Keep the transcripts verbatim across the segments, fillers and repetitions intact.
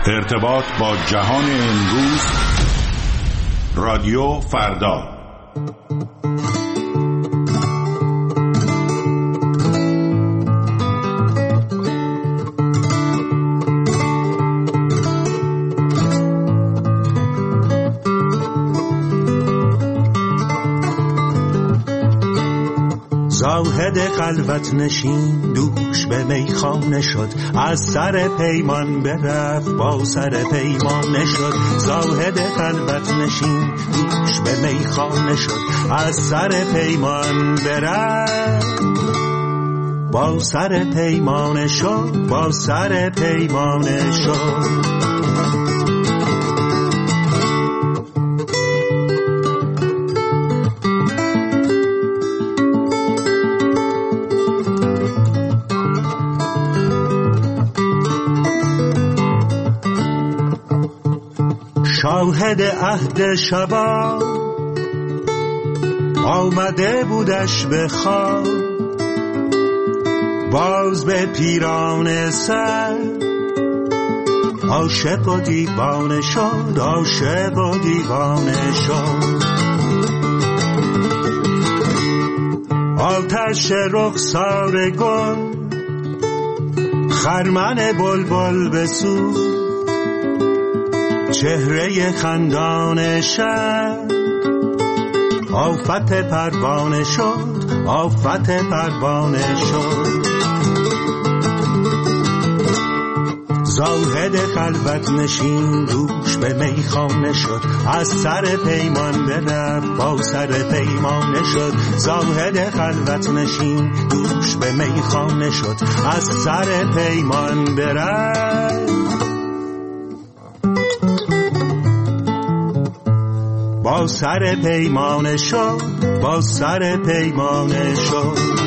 ارتباط با جهان امروز، رادیو فردا. زاهد خلوت نشین دوش به میخانه شد، از سر پیمان برفت با سر پیمانه شد. زاهد خلوت نشین دوش به میخانه شد، از سر پیمان برفت با سر پیمانه شد، با سر پیمانه شد. شاهد عهد شبا آمده بودش به خواب، باز به پیران سر عاشق و دیوانه شد، عاشق و دیوانه شد. آتش رخسار گل خرمن بلبل بسوز، چهره خندان شب آفت پروانه شد، آفت پروانه شد. زاهد خلوت نشین دوش به میخانه شد، از سر پیمان برفت با سر پیمانه شد. زاهد خلوت نشین دوش به میخانه شد، از سر پیمان برفت با سر پیمانه شد، با سر پیمانه شد.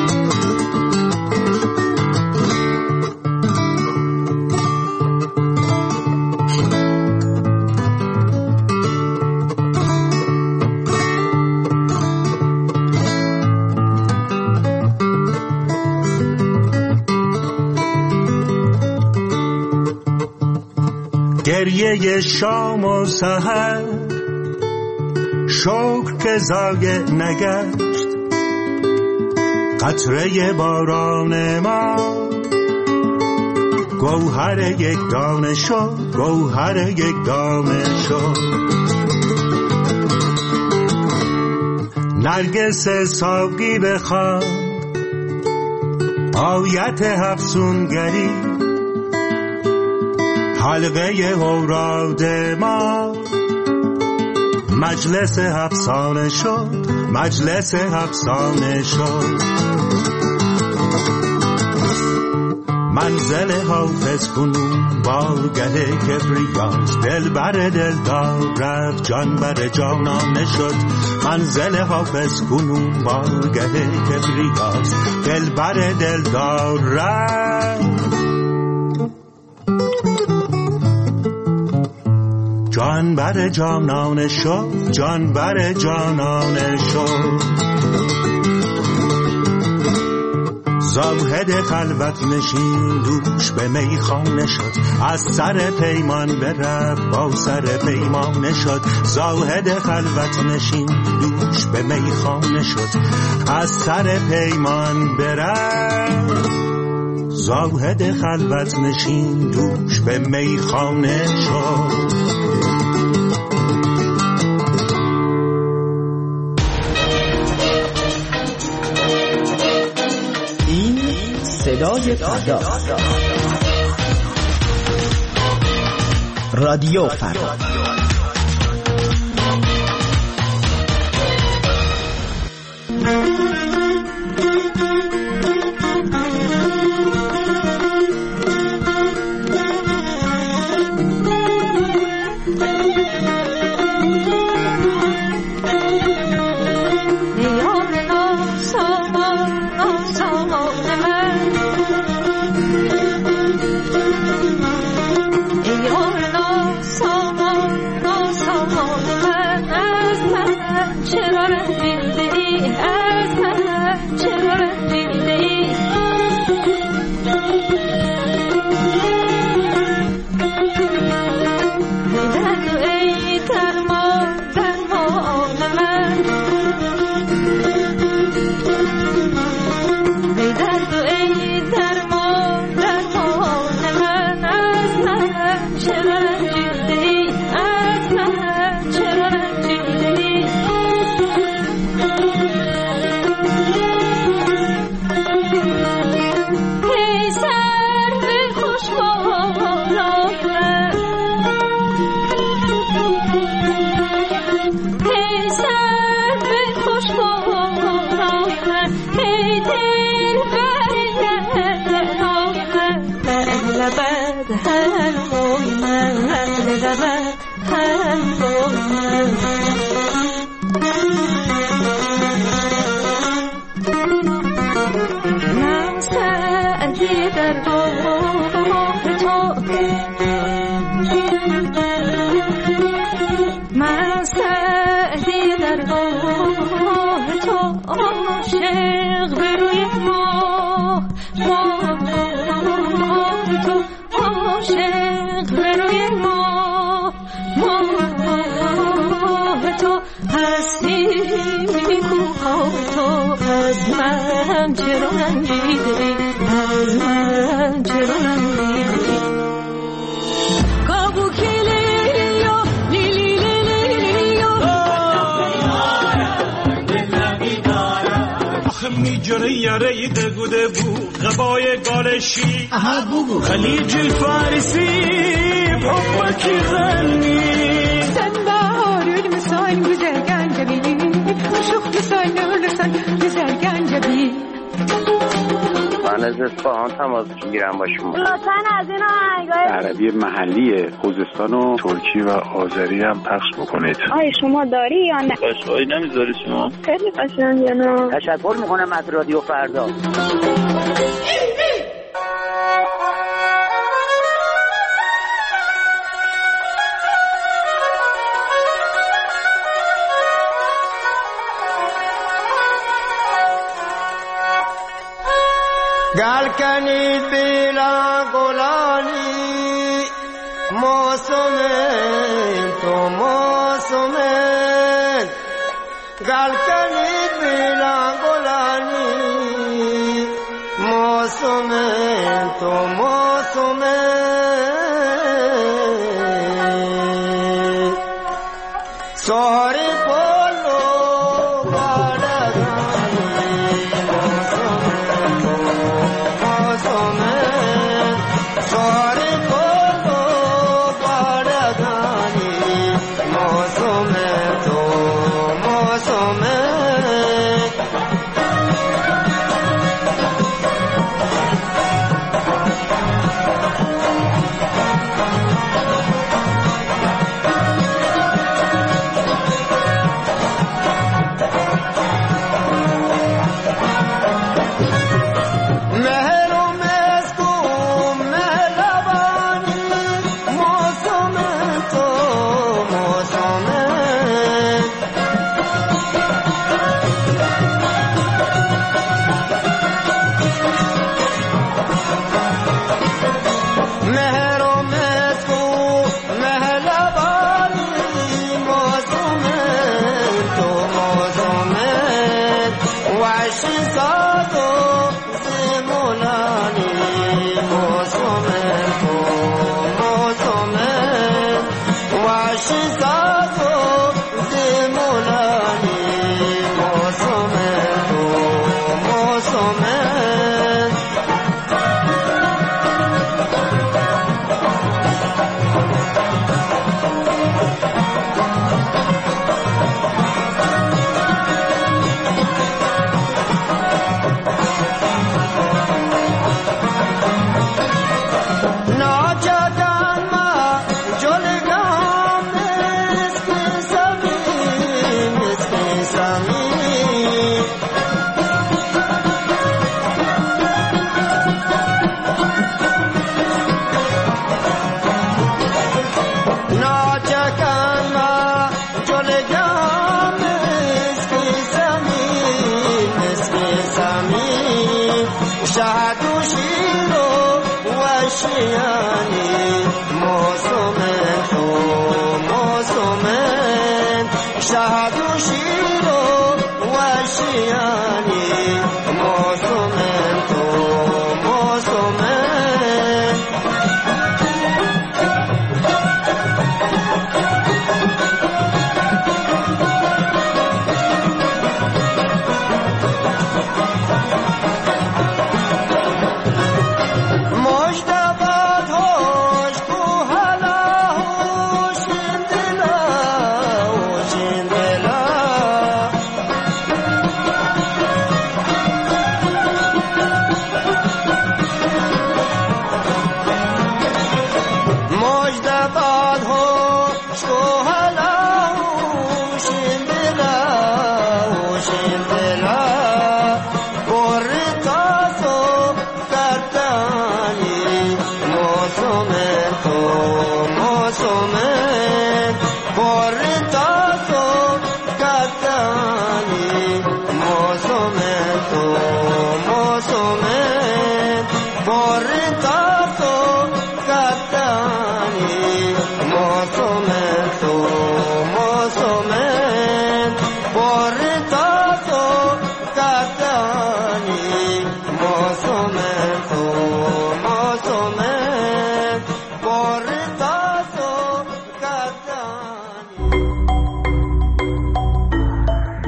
گریه شام و سحر شکر که ضایع نگشت، قطره باران ما گوهر یک دانه شد، گوهر یک دانه شد. نرگس ساقی بخواد آیت افسونگری، حلقه اوراد ما مجلس افسانه شد، مجلس افسانه شد. منزل حافظ کنون بارگه کبریاست، دل بر دل دار رفت جان بر جانانه شد. منزل حافظ کنون بارگه کبریاست، دل بر دل دار رفت جان بر جانانه شد، جان بر جانانه شد. زاهد خلوت نشین دوش به میخانه شد، از سر پیمان برفت با سر پیمانه شد. زاهد خلوت نشین دوش به میخانه شد، از سر پیمان برفت. زاهد خلوت نشین دوش به میخانه شد. صدای فردا، رادیو فردا. ای حلوای من لبت حلوای من من سعدی در راه تو من سعدی در راه تو عاشق به روی ماه ماه تو عاشق به روی ماه ماه تو هستی کوهای تو از من چرا رنجیدی از من چرا رنجیدی میجره یاره دگوده بو غبای گالشی خلیج الفارسی بحبك غني سنبار المسان گزرگان جبی شوخ لسان لسان گزرگان جبی من از اصفهان تماس میگیرم با شما. لطفاً از این آهنگای عربی محلی خوزستان و ترکی و آذری هم پخش بکنید. آیا شما داری یا نه؟ قشقایی نمیذاری شما؟ خیلی قشنگه نه؟ تشکر میکنم از رادیو فردا. گل کنید بیلا گلانی موسم تو موسم گل کنید بیلا گلانی موسم تو موسم ساری پولو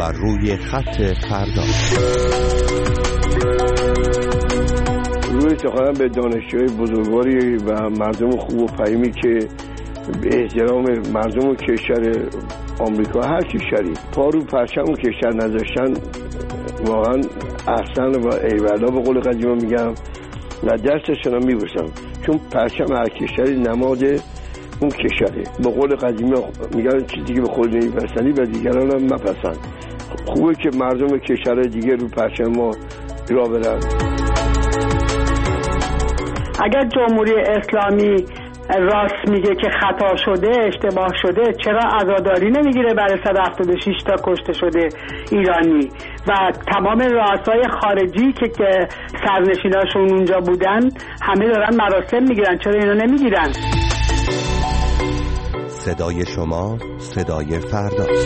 و روی خط فردا. روی افتخارم به دانشجوی بزرگواری و مردم خوب و فهیمی که به احترام مردم و کشور آمریکا هر کشوری پا رو پرچم و کشور نذاشتن واقعا احسن و ایوالا به قول قدیما میگم و دستشون هم میبوسم، چون پرچم هر کشوری نماد اون کشوره. به قول قدیما میگن چیزی که به خود نمیپسندی و دیگران هم مپسند. خوبه که مردم کشور دیگه رو پرچم ما را برن. اگر جمهوری اسلامی راست میگه که خطا شده، اشتباه شده، چرا عزاداری نمیگیره برای صد و هفتاد و شش تا کشته شده ایرانی و تمام رؤسای خارجی که که سرنشیناشون اونجا بودن همه دارن مراسم میگیرن، چرا اینا نمیگیرن؟ صدای شما صدای فرداست.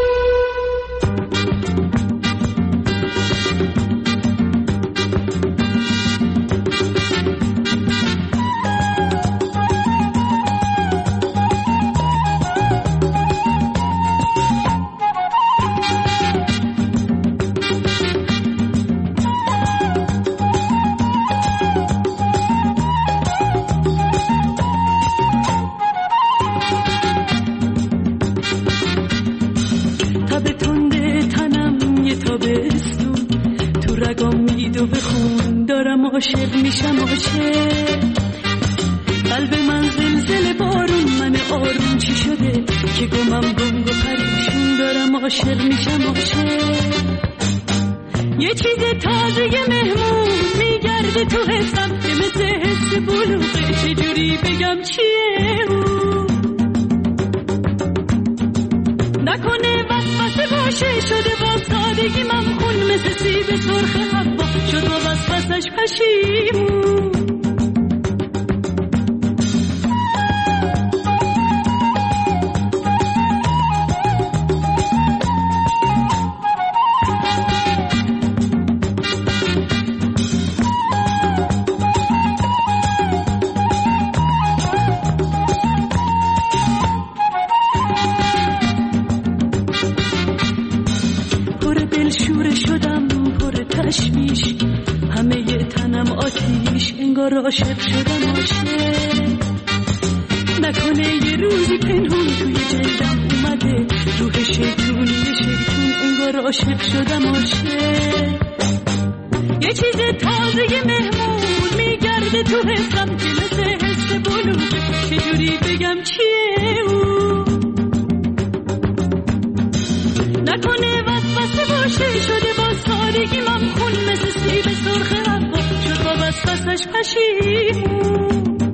عاشق میشم عاشق، قلب من زلزله بارون، من آروم چی شده که گمم گنگ و پریشون دارم عاشق میشم عاشق. یه چیز تازه مهمون میگرده تو حسم که مثل حس بلوغه، چجوری بگم چیه اون؟ نکنه وسوسه باشه شده با سادگی ممخون، مثل سیب سرخ حبا شد با وسوسش پشیمون. عاشق شدم عاشق، نکنه یه روزی پنهون توی جلدم اومده روح شیطونی شیطون، انگار عاشق شدم عاشق. یه چیز تازه مهمون میگرده تو حسم که مثل حس بلوغه، چجوری بگم چیه اون؟ نکنه وسوسه باشه شده با سادگی ممخون، مثل سیب سرخ حبا شد با وسوسش پشیمون.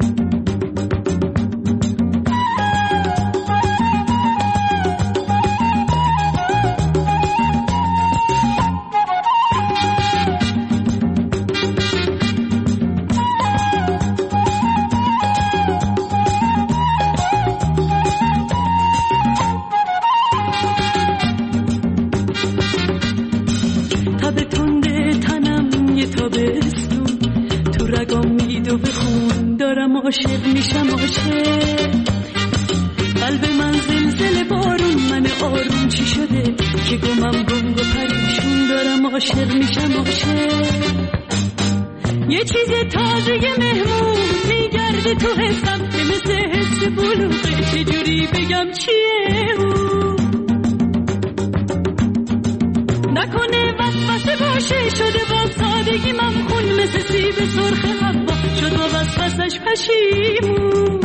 عاشق میشم عاشق، قلب من زلزله بارون، من آروم چی شده که گمم گنگ و پریشون دارم عاشق میشم عاشق. یه چیز تازه مهمون میگرده تو حسم که مثل حس بلوغه، چجوری بگم چیه اون؟ نکنه وسوسه باشه شده با سادگی ممخون، مثل سیب سرخ حبا شد با وسوسش پشیمون.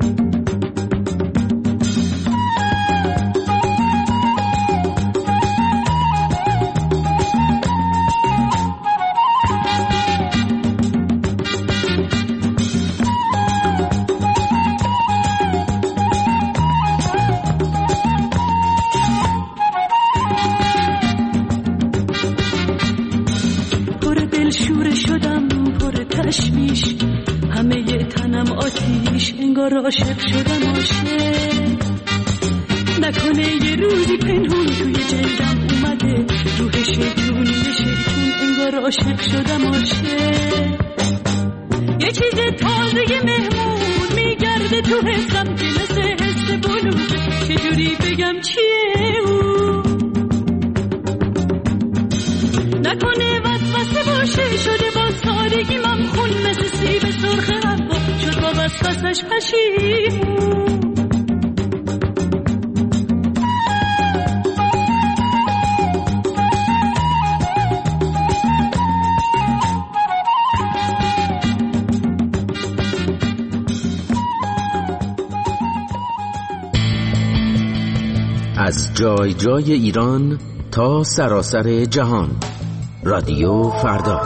عاشق شدم عاشق، نکنه یه روزی پنهون توی جلدم اومده روح شیطونی شیطون، انگار عاشق شدم عاشق. یه چیز تازه مهمون میگرده تو حسم که مثل حس بلوغه، چجوری بگم چیه اون؟ همش پشیمون. از جای جای ایران تا سراسر جهان، رادیو فردا.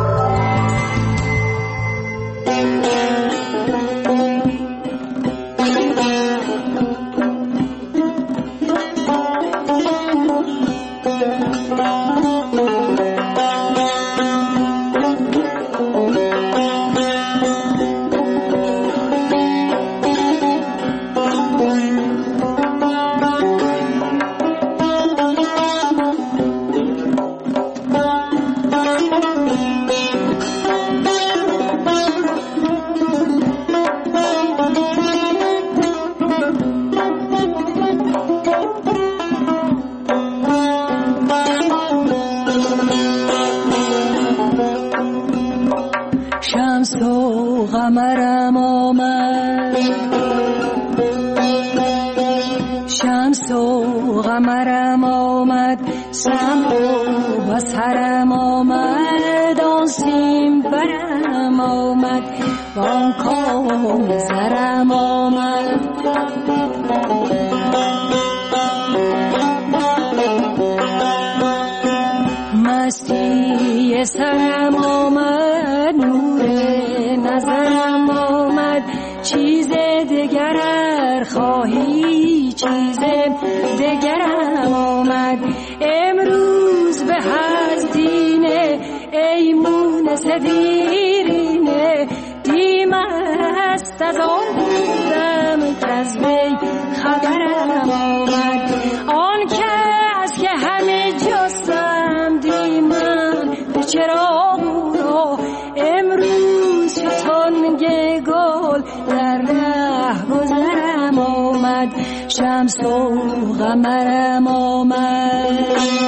شمس و قمرم آمد،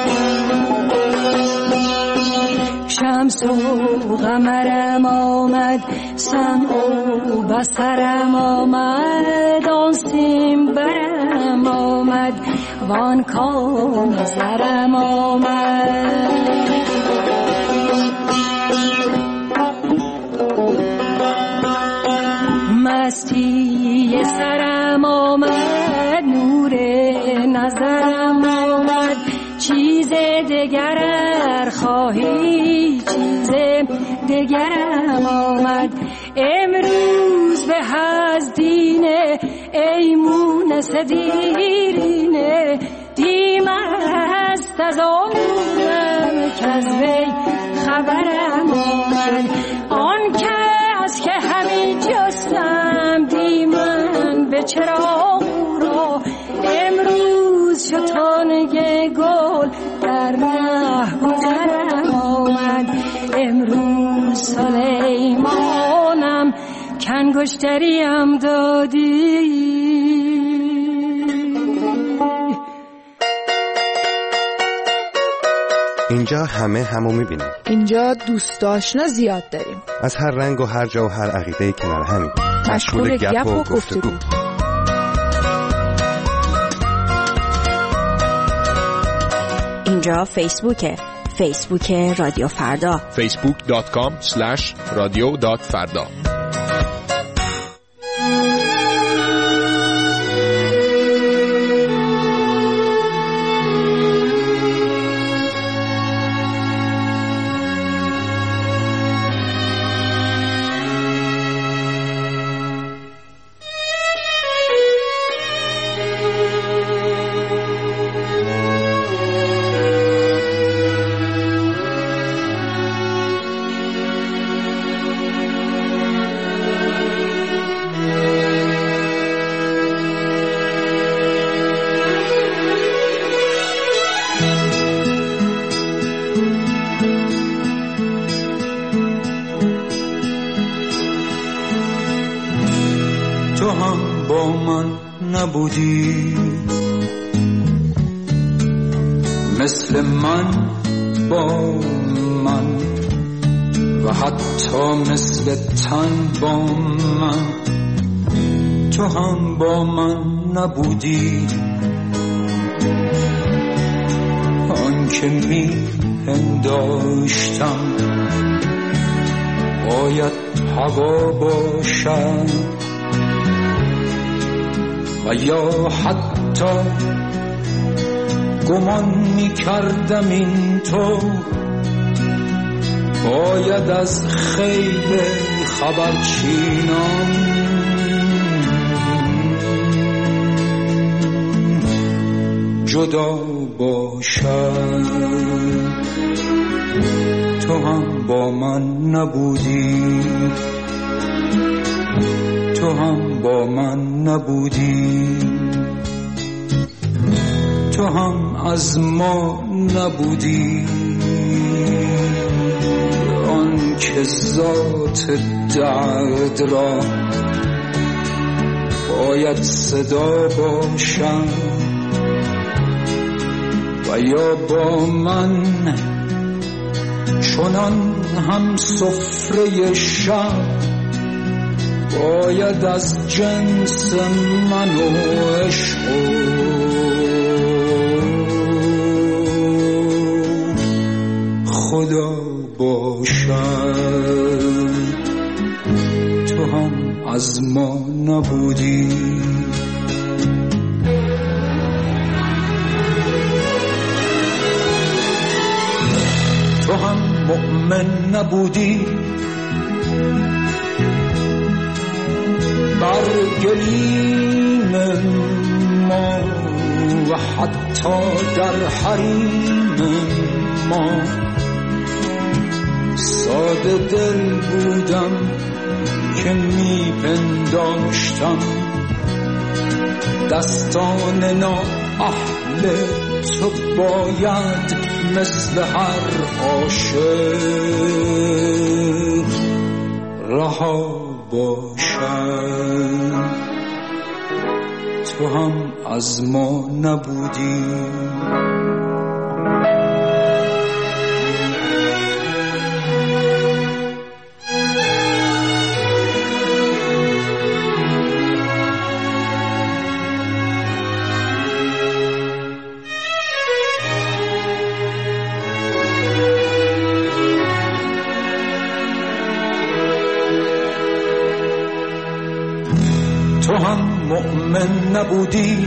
شمس و قمرم آمد، سمع و بصرم آمد، آن سیم برم آمد، وان کان زرم آمد. مستی سرم آمد، نور نظرم آمد، چیز دگر خواهی چیز دگرم آمد. امروز به از دینه ایمون دیرینه، دیم است از آمونم که از وی خبرم آمد. آن کس که همین جستم دیمن به چراغ را، امروز شتانه گل در ره گذرم آمد. امروز سلیمانم کنگشتریم دادی. اینجا همه همو میبینیم. اینجا دوست آشنا زیاد داریم، از هر رنگ و هر جا و هر عقیده کنار همین، مشغول گپ و گفتگو. اینجا فیسبوکه، فیسبوک رادیو فردا، فیسبوک دات کام اسلش رادیو دات فردا. تو هم با من نبودی، مثل من با من و حتی مثل تن با من، تو هم با من نبودی، آن که می پنداشتم باید هوا باشد و یا حتی گمان می کردم این تو باید از خیل خبرچینان جدا باشد. تو هم با من نبودی، تو هم با من نبودی، تو هم از ما نبودی، آن که ذات درد را باید صدا باشم و یا با من چنان هم سفره شب باید از جنس من و عشق خدا باشد. تو هم از ما نبودی، تو هم مؤمن نبودی، بر گلیم ما و حتی در حریم ما ساده دل بودم که می پنداشتم دستان نااهل تو باید مثل هر عاشق رها باشد. تو هم از ما نبودی، تو هم مؤمن نبودی،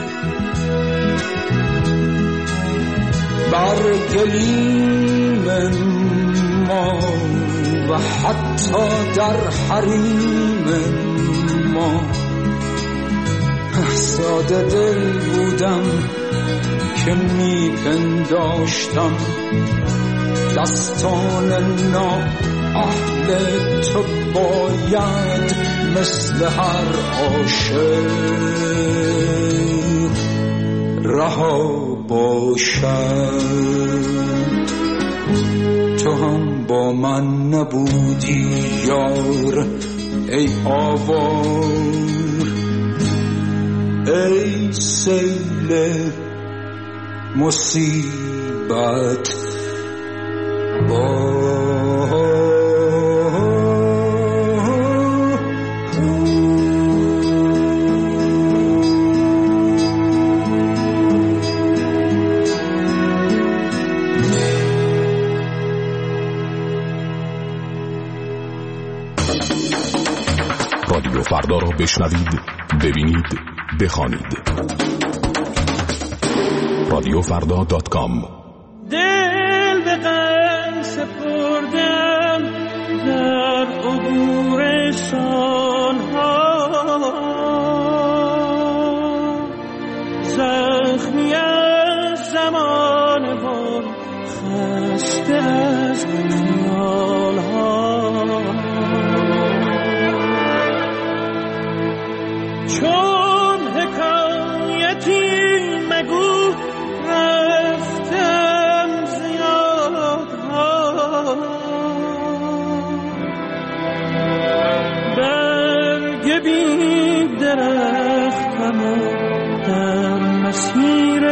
بر گلیم ما و حتی در حریم ما ساده دل بودم که می پنداشتم دستان نااهل تو باید مثل هر عاشق رها باشد. تو هم با من نبودی یار ای آوار، ای سیل مصیبت با رادیو فردا را بشنوید، ببینید، بخوانید. رادیو فردا دات کام. دل به غم سپردم در عبور سالها، زخمی از زمان و خسته از خیالها، چون حکایتی مگو رفتم زیادها، برگ بی درختم در مسیر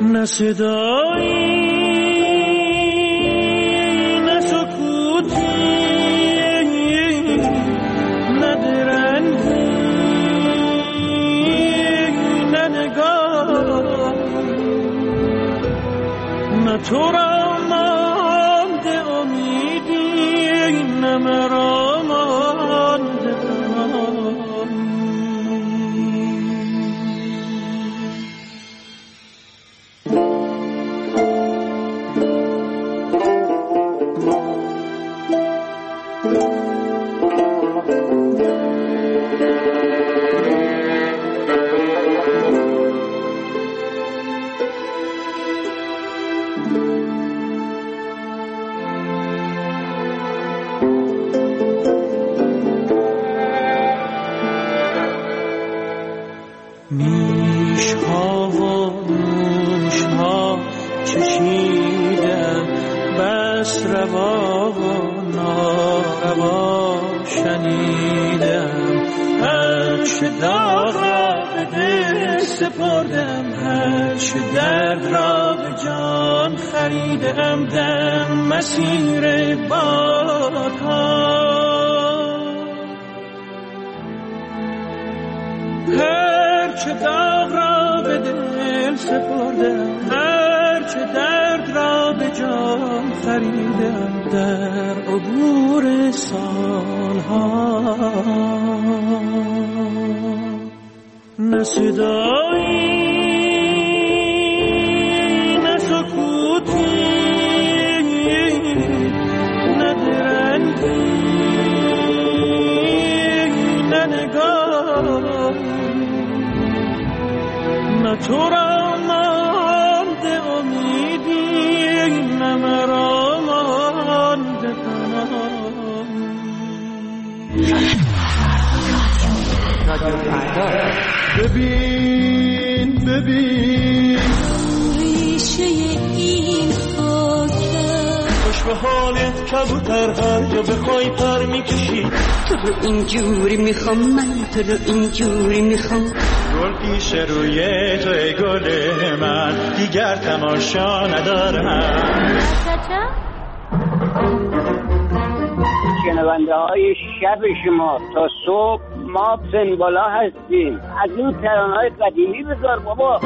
نه صدایی نه سکوتی نه درنگی نه نگاه نه تو را مانده امیدی نه مرا مانده روا و ناروا شنیدم، هرچه داغ را به دل سپردم، هرچه درد را به جان خریدم در مسیر بادها، هرچه داغ را به دل سپردم، هرچه درد را به جان خریدم در عبور سالها. نه صدایی نه سکوتی نه درنگی نه نگاه، نه تو را مانده امیدی نه مرا مانده پناه. ببین ببین ریشه این خاکه، خوش به حالت کبوتر هر جا بخوای پر میکشی. تو رو اینجوری میخوام، من تو رو اینجوری میخوام. گل پیش روی توی گل من، دیگر تماشا ندارم. شنونده های شب شما تا صبح ما سنبالا هستیم. از این ترانه‌های قدیمی بذار بابا.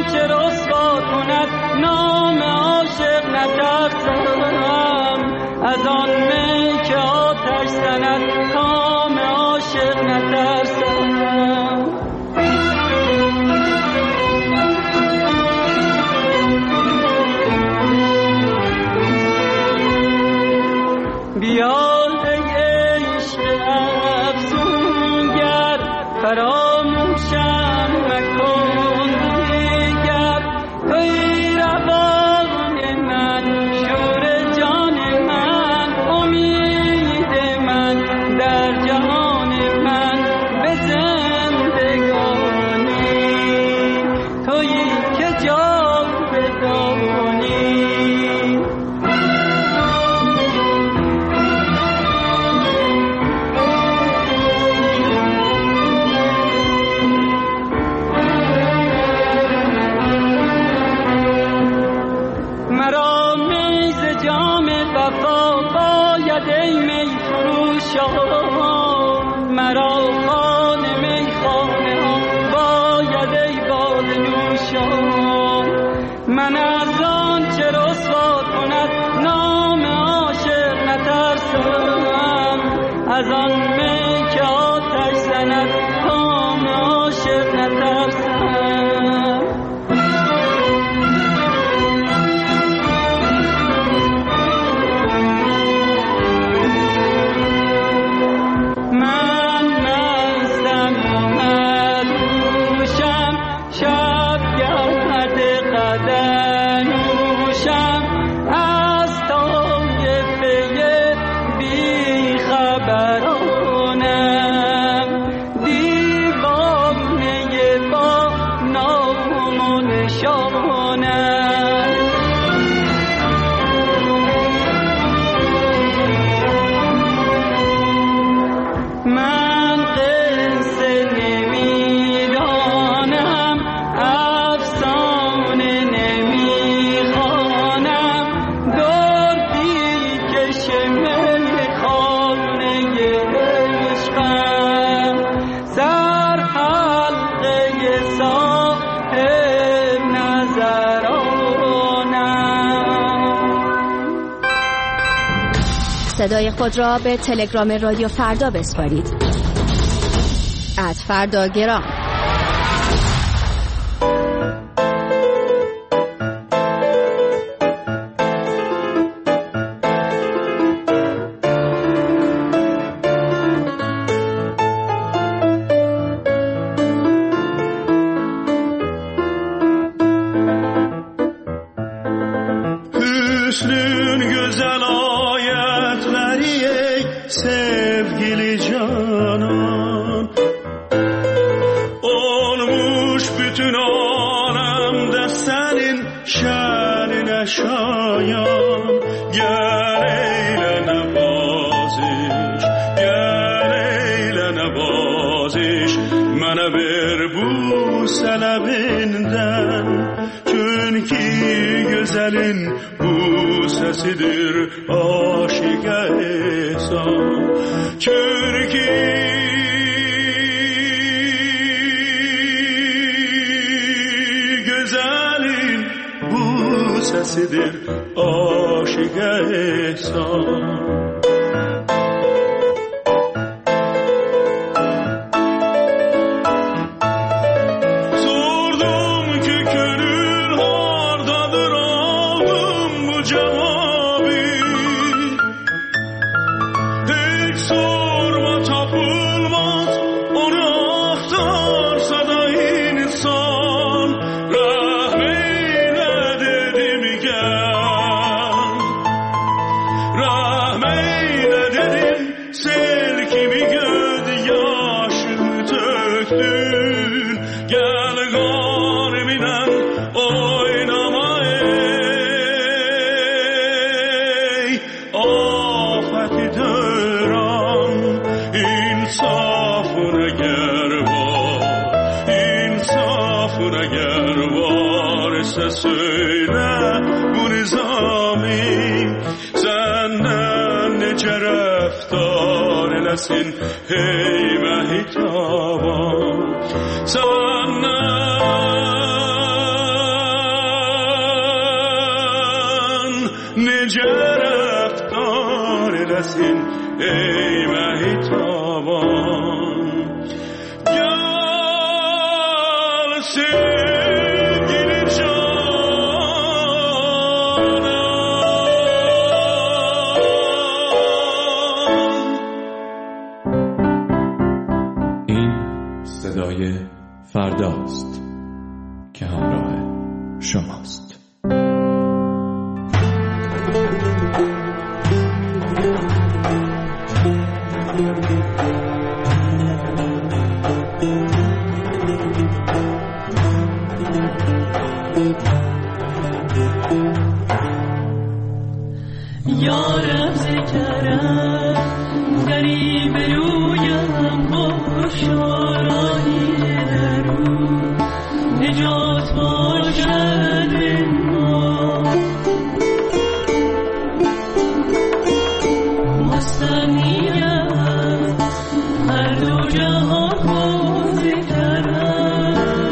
چه رسوا کند نام عاشق نترسم، از آن می که آتش زند کام عاشق نترسم. بیا ای عشق افسونگر فراموشم مکن دیگر، توی روان من شور جان من امید من در جهان من به زندگانی، توی که جاودانی. مرا خانه می خانه ها باید ای باد نوشان، من از آن چه رسوا کند نام عاشق نترسم، از آن می که آتش زند کام عاشق نترسم. صدای خود را به تلگرام رادیو فردا بسپارید. ات فردا گرام. söyle bu nizami senden nece reftar eləsin hey mehitaban senden لسین ای مهی تابان گل سیگیر جانم. این صدای فرداست که همراه شماست. یارم ذکرم دری برویم با شارانی درو نجات باشد ما مستنیم هر دو جهان با ذکرم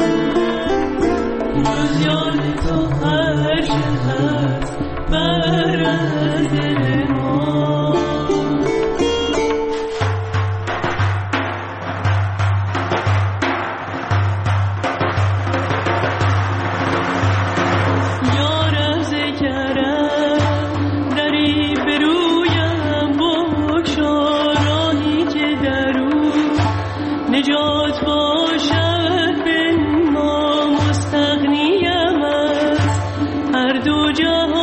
جز یاد تو هر چه هست برد دل ما یارم ذکرم دری برویم بگشارانی که درو نجات باشد به ما مستغنیم از هر دو جهان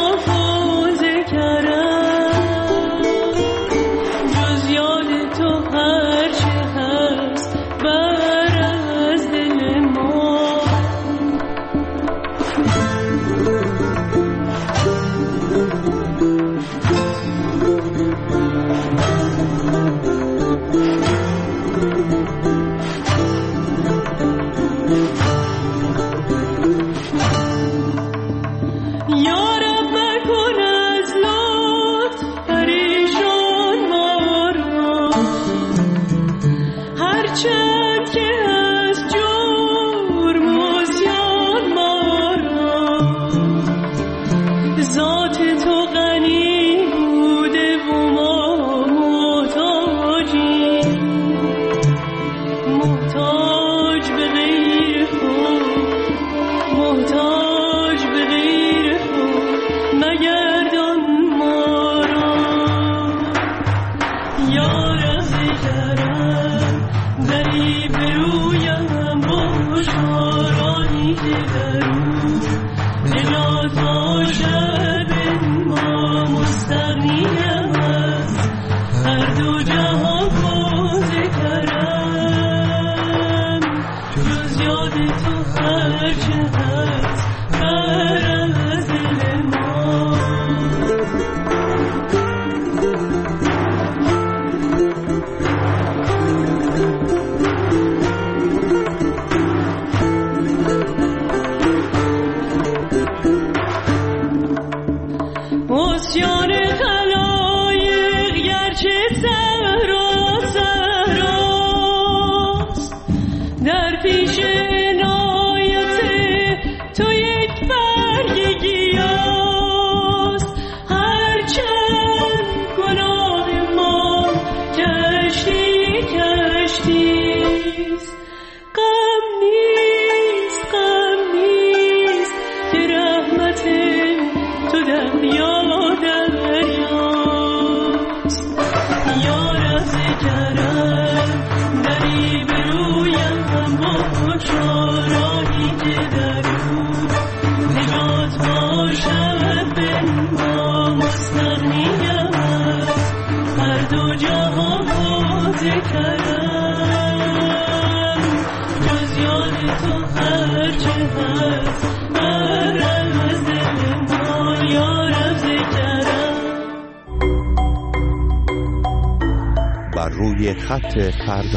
بر روی خط فردا.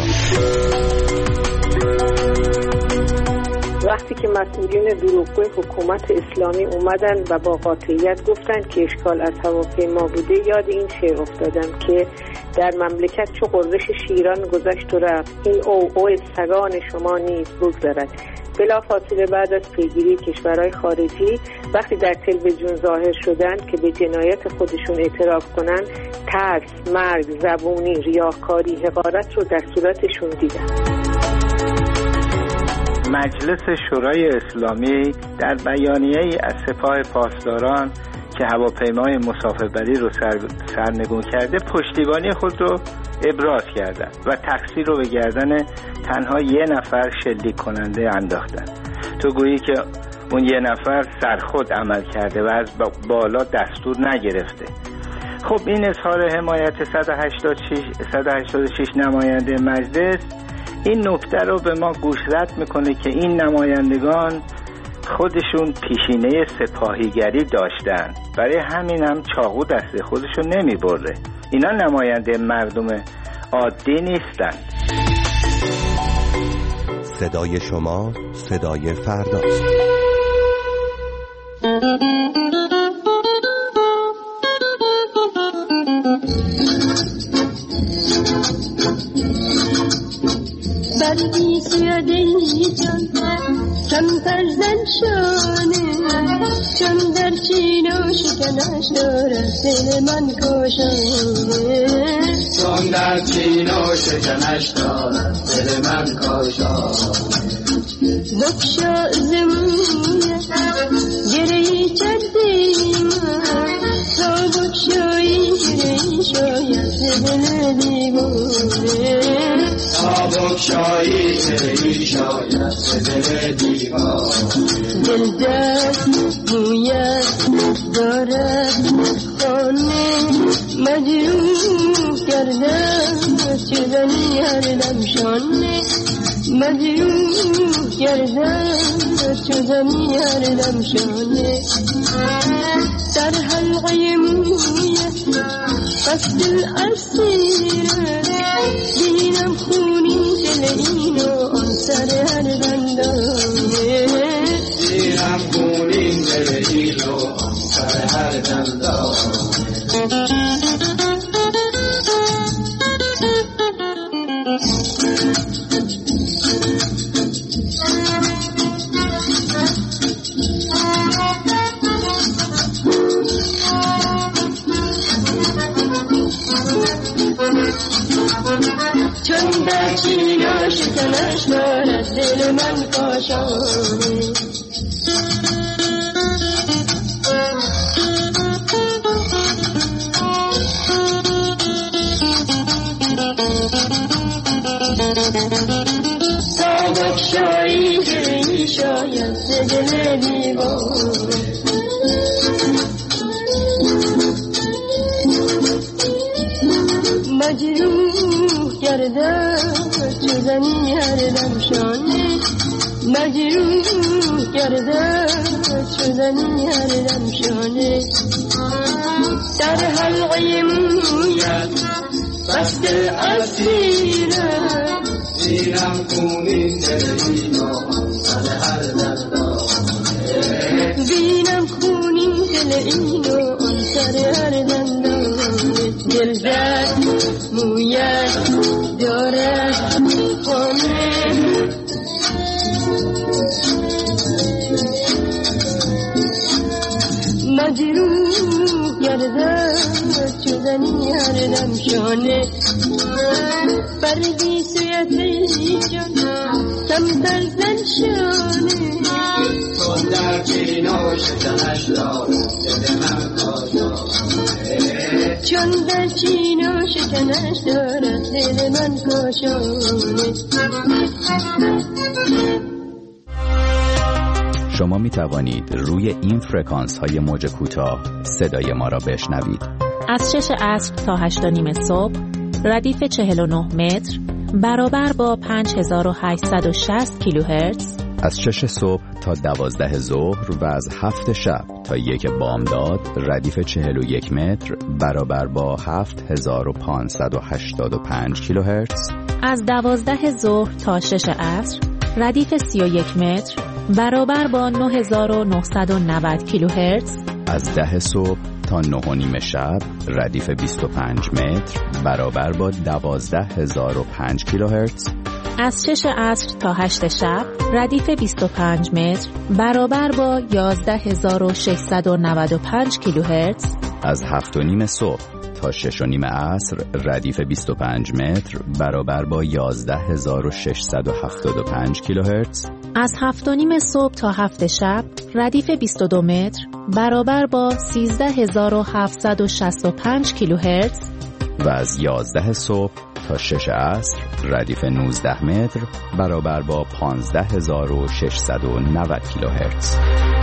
وقتی که مسئولین دروغگوی حکومت اسلامی اومدن و با قاطعیت گفتن که اشکال از هواپیما بوده، یاد این شعر افتادم که در مملکت چو غرش شیران گذشت و رفت، این او او سگان شما نیز بگذرد. بلا فاصله بعد از پیگیری کشورهای خارجی وقتی در تلویزیون ظاهر شدند که به جنایت خودشون اعتراف کنند، ترس، مرگ، زبونی، ریاکاری، حقارت رو در صورتشون دیدن. مجلس شورای اسلامی در بیانیه‌ای از سپاه پاسداران که هواپیمای مسافربری رو سر سرنگون کرده پشتیبانی خود رو ابراز کردن و تقصیر رو به گردن تنها یه نفر شلیک کننده انداختن. تو گویی که اون یه نفر سرخود عمل کرده و از بالا دستور نگرفته. خب این اظهار حمایت صد و هشتاد و شش نماینده مجلس این نکته رو به ما گوشزد میکنه که این نمایندگان خودشون پیشینه سپاهیگری داشتن، برای همین هم چاقو دست خودشون نمی بره. اینا نماینده مردم عادی نیستن. صدای شما صدای فرداست. بردی سویده جان کم فرزن شانه، چون در چین و شکنش دارد دل من کاشانه، چون در چین و شکنش دارد دل من کاشانه. بکشا زمونه گرهی چردیم تا بکشایی گرهی شاید دل دیوانه، تا بکشایی گرهی شاید دل دیوانه. دل دست مویت دارد خانه، مجروح کردم چزنی هر دم شانه، مجروح کردم چزنی هر دم شانه. در حلقه مویت قصد الاسیره، بینم خونی دل اینو آن سر هر دندانه، بینم خونی دل اینو آن سر هر دندانه. چون در چینا شکنش دارد دل من کاشانه، تا بکشایی گرهی شاید دل دیوانه. مجروح کردم چزنی هر دم شانه، مجروح کردم چزنی هر دم شانه. در حلقه مویت بست اسیره، بینم خونین دل اینو آن سر هر دندانه، بینم خونین دل اینو آن سر هر دندانه. دل زد مویت دارد خانه، مجروح گردد چزنی هر دم شانه. بردی سویت جان کم فرزن شانه، چون در چین و شکنش دارد دل من کاشانه، چون در چین و شکنش دارد دل من کاشانه. شما می توانید روی این فرکانس های موج کوتاه صدای ما را بشنوید. از شش عصر تا هشت و نیم صبح ردیف چهل و نه متر برابر با پنج هزار و هشتصد و شصت کیلوهرتز، از شش صبح تا دوازده ظهر و از هفت شب تا یک بامداد ردیف چهل و یک متر برابر با هفت هزار و پانصد و هشتاد و پنج کیلوهرتز، از دوازده ظهر تا شش عصر ردیف سی و یک متر برابر با نه هزار و نهصد و نود کیلوهرتز، از ده صبح تا تا نه و نیم شب ردیف بیست و پنج متر برابر با دوازده هزار و پنج کیلوهرتز. از شش عصر تا هشت شب ردیف بیست و پنج متر برابر با یازده هزار و ششصد و نود و پنج کیلوهرتز. از هفت و نیم صبح تا شش و نیم عصر ردیف بیست و پنج متر برابر با یازده هزار و ششصد و هفتاد و پنج کیلوهرتز. از هفت و نیم صبح تا هفت شب ردیف بیست و دو متر برابر با سیزده هزار و هفتصد و شصت و پنج کیلوهرتز. و از یازده صبح تا شش عصر ردیف نوزده متر برابر با پانزده هزار و ششصد و نود کیلوهرتز.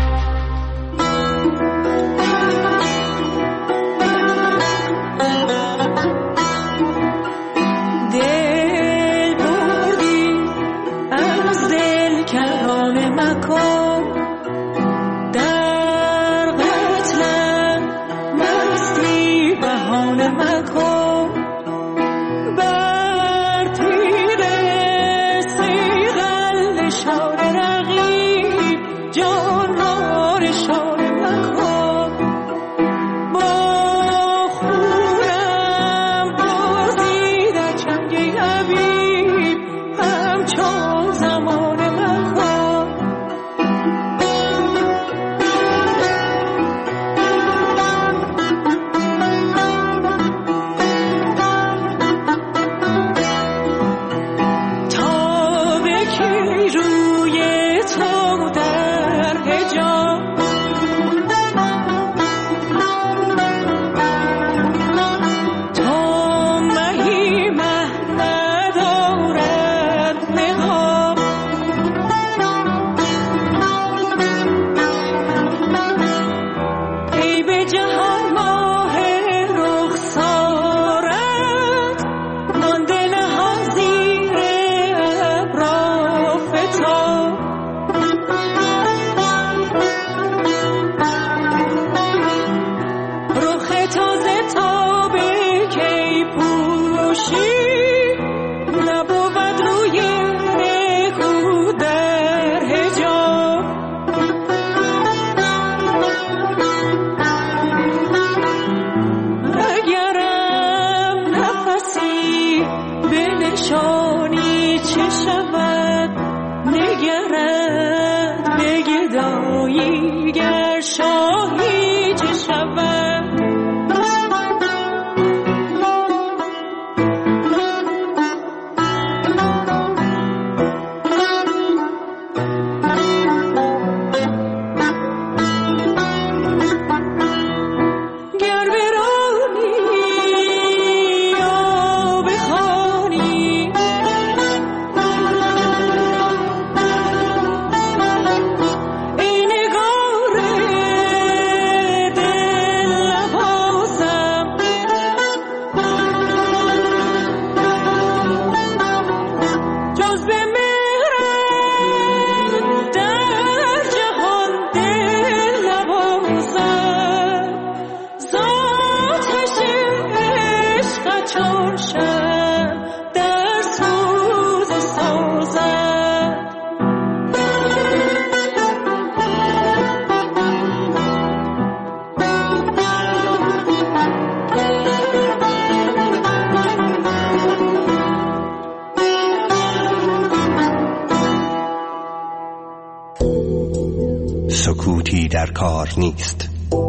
سکوتی در کار نیست.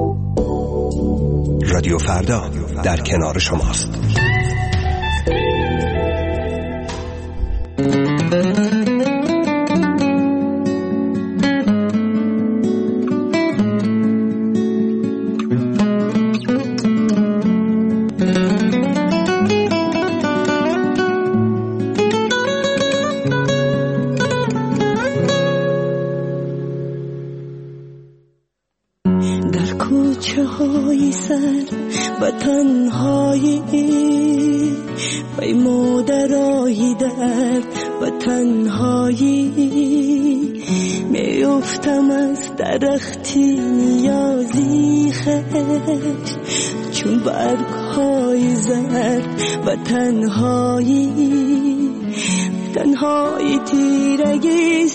رادیو فردا در کنار شماست. درختی نیازی خشت چون برگ‌های زرد و تنهایی تنهایی تیرگیست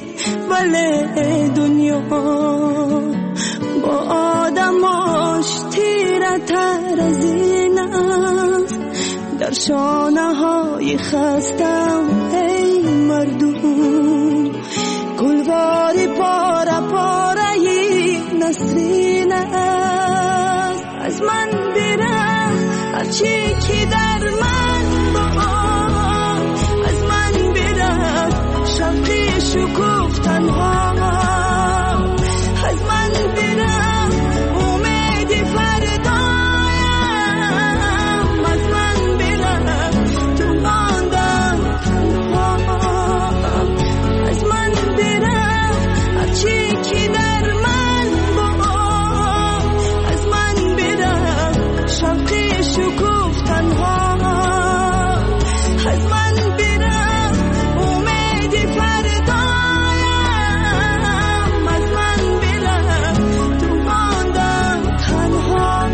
ولی دنیا با آدماش تیر تر از این است، در شانه های خستم ای مردم، گلواری پاره پاره نسرین است. از من برم هرچی که در من با، از من برم شوقی شکوف تنها، از من برم امید فردایم، از من برم تو ماندم تنها، از من برم هرچی که در من با، از من برم شوقی شکوف تنها، از من برم امید فردایم، از من برم تو ماندم تنها.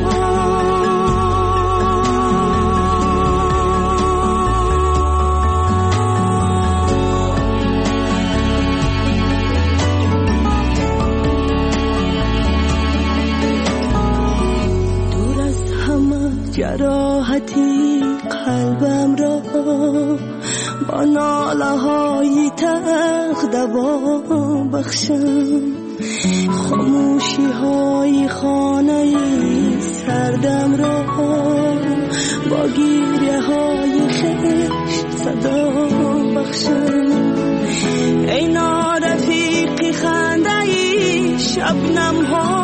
دور از همه جراحتی قلبم را با ناله های تلخ دوا بخشم، خاموشی های خانه سردم را با گیره های خشت صدا بخشم. ای نارفیقی خنده ای شبنم ها،